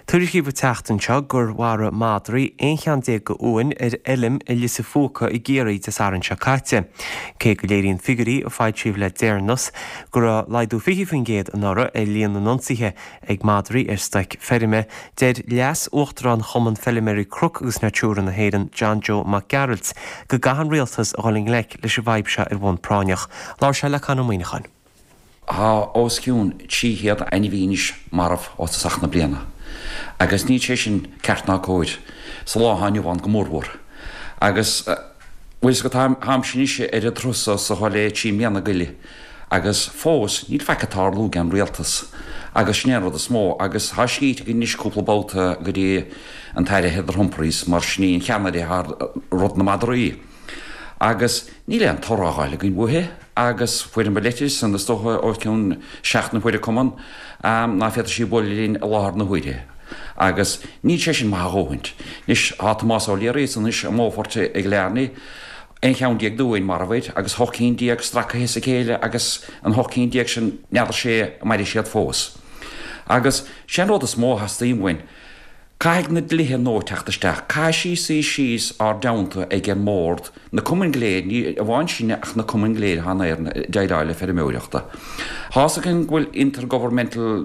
Tuirigí ba teachtanseo gur mhara Madrí aonchan go uain elim I lisa fóca I géirí de saranse caite. Cé go léiríonn figurí a fáid tríomh le déarnas gur a laidú fichi fan géad an ára líon na nonsithe ag Madrí staic ferime déir leas uachtarán chuman Felliméirí Crook agus na túra na héireann John Joe McGarrett go gahan rialtas a gháling leis a bhaib se bhain práineach. Lár se le canmhaoinechan. Tá osciún tíhiad a bhínis marmh os sach na bliana. Agus ní sé sin ceartná cóid sa láthaniu bhain go mórmhór. Agus bhuiis go tham sinise a trusa sa háile tí mianna goile. Agus fós ní fecatár lú gan rialtas. Agus snéad a smó agus hascíte go níos cúplabáta go dtí an taire heidir Humphreys mar sní cheanna rud na Madrí. Agus ní le an torááile gin buthe, agus fuidir be letis an stocha ócinn seaachna fuidir cuman ná féidir sí bolín a láthar na huide. Agus ní sé sin máthóhaint. Nis há más ó léiréis an is móforte ag learnaí, ein cheann díag dúin mar bhaid, agus hocín díag stracha hés a chéile agus an hocín díag sin neadar sé maidir siad fós. Agus sé ród a smó has tíimhain, Caig na dlithe nóteachtasteach, cai síos ar daunta ag an mórd, na cuman gléad, ní a bhain sinne ach na cuman gléad hána ar deidáile ferimóireachta. Hása gan bhfuil intergovernmental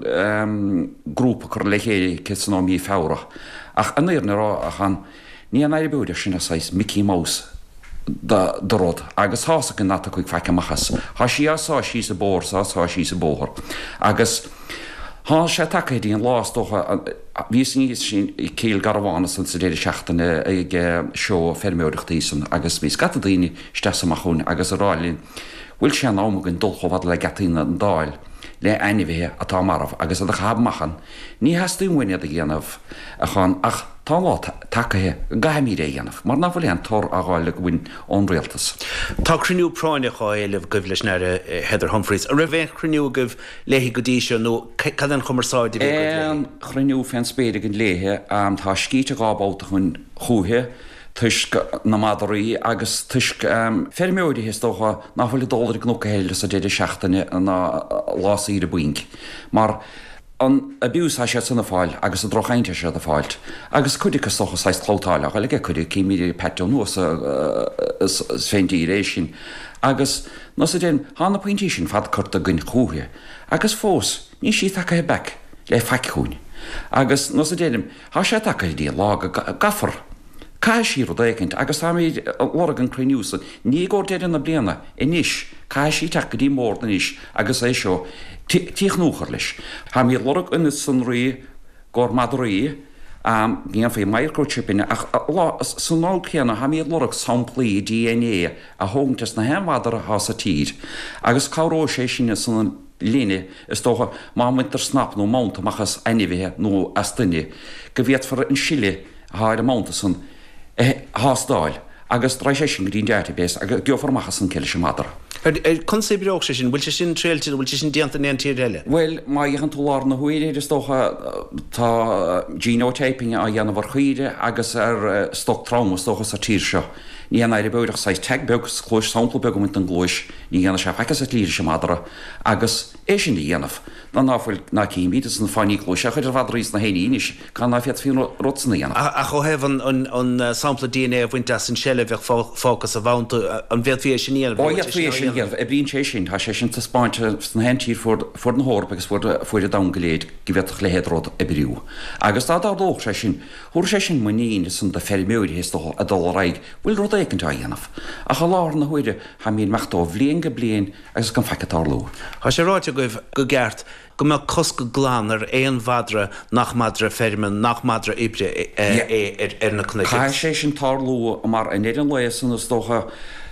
grúpa chur le chéile cesanóí fára, ach an éirna rá a chan ní an éidir búidir sin a sais Mickey Mouse da rod, agus hása gan nata chuig feice machas. Há sí asá sí sa bór, sá sí sa bóthar. Agus há sé take dí an lástócha vís níos sin I céal garabhána san sa déidir seachtainna ag seo ferimóireachtaí san agus mí scata daoine stesamach chun agus a rálinn bhfuil sé an ámagin dulchomhad le gataína an dáil le ainmhíthe atá marmh agus a chabmachan ní heasú muine a dhéanamh a chun ach tá lá takethe gaimí é dhéanamh mar na bhfuil an tor a gáil go bhain ónréaltas. Tá cruniú práineach á éileh goibh leis na Heather Humphreys. A raibh cruniú goibh léhi go dtí seo nó cad an chumarsáid Cruniú fan spéidir an léthe tá scíte gábáta chun chúthe tuisc na Madrí agus tuisc ferimóide hés tócha náfuil dólar gnócha héile sa déidir seachtainna na lásaí a buink. Mar an abús sé sanna fáil agus a drochainte sé a fáilt. Agus chuidir socha 6 chlótáile, a le chuidir cíimiidir petú nuas féintí rééis sin. Agus nó a déan hána pointí sin fad chuirta gunn chúthe. Agus fós, ní sí take bec le feicún. Agus nó a déanam, há sé take dí lá gafar. Cai sí ru écinint, agus tá míid lorgan cruniúsa, ní ggóir déidir na bliana inis, cai sí take dí mór na níis agus é seo tíochnúchar leis. Tá míad lorg ina san rí gór Madrí, gían fé microchipine ach san ná chéanna ha míad lorg samplaí DNA a hóntas na hemadar a hás a tíd. Agus cáró sé sinne san líne is tócha má muintar snap nó mánta machas ainmhíthe nó astainne, go bhíad far an Chile háid a mánta san hásdáil, agus dra sé sin go dtíon database agus geoformachas san ceile sem madar. Consébíoch sé sin, bhfuil sé sin tréilte, bhfuil sé sin déanta néan tíir eile? Well, má dhéchan túlár na huiide is tócha tá genotyping a dhéanamhar chuide agus ar stoc trauma tócha sa tír seo. Ní an éidir beúideach 6 teagbeg chlóis sampla beg mint an glóis, ní dhéana sé feiceas a tíir sem madara agus é sin dhéanamh. Na náfuil na cíimíide san fáinní glóise chuidir bhd rís na héíis cá ná fiad fiú rotsanna dhéanamh. A cho hebh an sampla DNA a bhainte san seile bheith fócas a bhaanta an bhéad fé sin íanamh. A brín sé sin tá sé sin tá spáinte san hentír for an hórp agus fuidir damgaléad go bheitach le héadród a briú. Agus tá dóch sé sin, thuair sé sin muíine san de ferimóide hés a dul raig, bhfuil rud écinn tá dhéanamh. A cha lár na huide ha míon meachtá bblion go blion agus gan feicetá lú. Tá sé ráite goibh go gceart go mé cos go glán ar éon bhadra nach madra ferman nach madra ibre na cnigh. Tá sé sin tá lú mar in éidir le san is tócha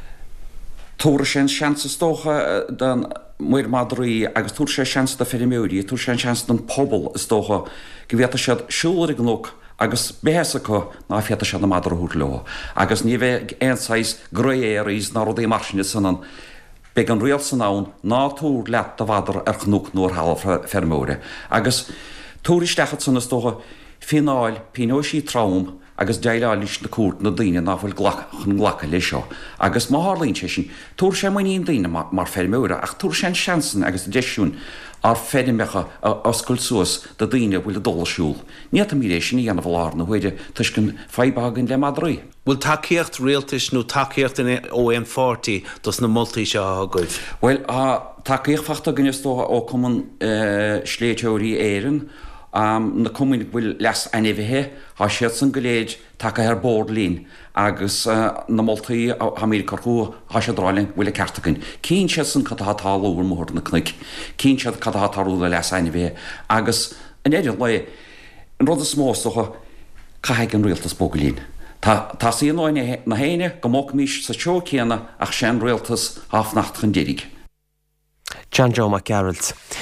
túra sé seansa tócha den muir Madrí agus túr sé seansa de ferimóide, túr sé seansa den pobl is tócha go bhíata siad siúlaigh nóg agus béasa chu ná fiata se na madra hút leo. Agus ní bheith éanáis grééis ná rud é mar sinne sanan be an rial san nán ná túr leat a bhadar ar chnúc nóir hall fermóide. Agus túristechad san is tócha fináil pinóisí traum agus déile lís na cuat na daine náfuil chun ghlacha lei seo. Agus má hálíonn sé sin, túair sé maíon daine mar fermúra, ach túair sé seansan agus deisiún ar fedimecha oscail suas do daine bhfuil a dolasúil. Ní mí éis sin íanamh lár na bhuiide tuis gon feibágan le Madrí. Bhfuil takeíocht réaltais nó takeíocht in OM40 dos na moltaí seo agaibh? Well, takeíocht fachta gannistó ó cuman sléiteoirí éireann, na cumin bhfuil leas animhethe há siad san go léid take ar bord lín agus na moltaí ha mí carchú há sé dráilin bhfuil ceartacinn. Cín siad san catatáúir mór na cnic, cín siad catatáúla leas animhethe agus in éidir le an rud a smóstocha caiigh an rialtas bógalín. Tá síonáine na héine go móg mís sa seo céanna ach sean rialtas áfnacht chun dérig. John Joe McGarrett.